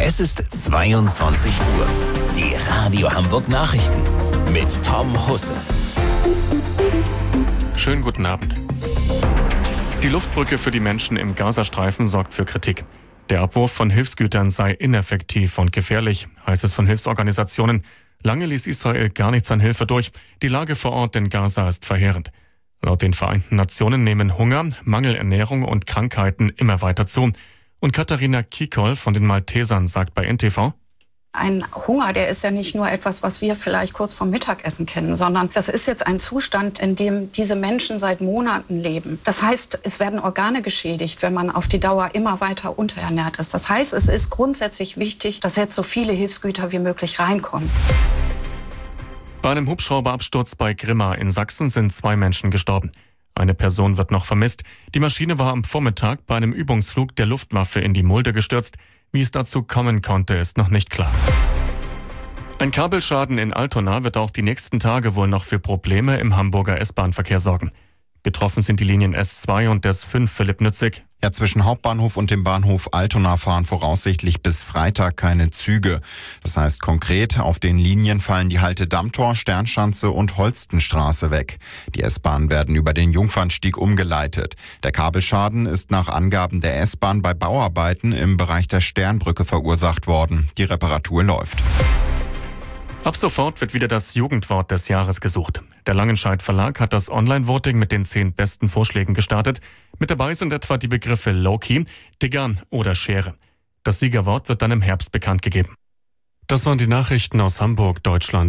Es ist 22 Uhr. Die Radio Hamburg Nachrichten mit Tom Husse. Schönen guten Abend. Die Luftbrücke für die Menschen im Gazastreifen sorgt für Kritik. Der Abwurf von Hilfsgütern sei ineffektiv und gefährlich, heißt es von Hilfsorganisationen. Lange ließ Israel gar nichts an Hilfe durch. Die Lage vor Ort in Gaza ist verheerend. Laut den Vereinten Nationen nehmen Hunger, Mangelernährung und Krankheiten immer weiter zu. Und Katharina Kikol von den Maltesern sagt bei NTV: Ein Hunger, der ist ja nicht nur etwas, was wir vielleicht kurz vorm Mittagessen kennen, sondern das ist jetzt ein Zustand, in dem diese Menschen seit Monaten leben. Das heißt, es werden Organe geschädigt, wenn man auf die Dauer immer weiter unterernährt ist. Das heißt, es ist grundsätzlich wichtig, dass jetzt so viele Hilfsgüter wie möglich reinkommen. Bei einem Hubschrauberabsturz bei Grimma in Sachsen sind 2 Menschen gestorben. Eine Person wird noch vermisst. Die Maschine war am Vormittag bei einem Übungsflug der Luftwaffe in die Mulde gestürzt. Wie es dazu kommen konnte, ist noch nicht klar. Ein Kabelschaden in Altona wird auch die nächsten Tage wohl noch für Probleme im Hamburger S-Bahn-Verkehr sorgen. Betroffen sind die Linien S2 und S5 Philipp-Nützig. Ja, zwischen Hauptbahnhof und dem Bahnhof Altona fahren voraussichtlich bis Freitag keine Züge. Das heißt konkret, auf den Linien fallen die Halte Dammtor, Sternschanze und Holstenstraße weg. Die S-Bahnen werden über den Jungfernstieg umgeleitet. Der Kabelschaden ist nach Angaben der S-Bahn bei Bauarbeiten im Bereich der Sternbrücke verursacht worden. Die Reparatur läuft. Ab sofort wird wieder das Jugendwort des Jahres gesucht. Der Langenscheidt Verlag hat das Online-Voting mit den 10 besten Vorschlägen gestartet. Mit dabei sind etwa die Begriffe Low-Key, Digger oder Schere. Das Siegerwort wird dann im Herbst bekannt gegeben. Das waren die Nachrichten aus Hamburg, Deutschland.